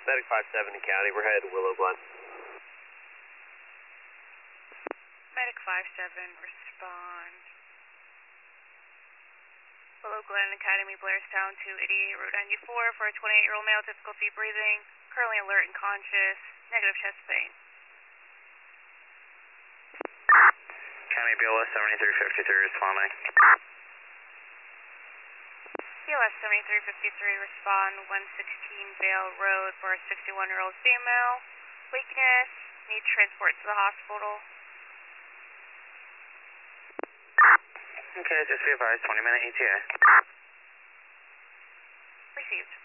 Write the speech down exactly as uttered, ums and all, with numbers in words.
Medic five seventy County, we're headed to Willow Glen. Medic five seven, respond. Willow Glen Academy, Blairstown, two eighty-eight, Route ninety-four, for a twenty-eight-year-old male, difficulty breathing, currently alert and conscious, negative chest pain. County B L S seventy-three fifty-three responding. B L S seventy-three fifty-three, respond, one sixteen Vale Road for a sixty-one-year-old female, weakness, need transport to the hospital. Okay, just be advised, twenty minute E T A. Received.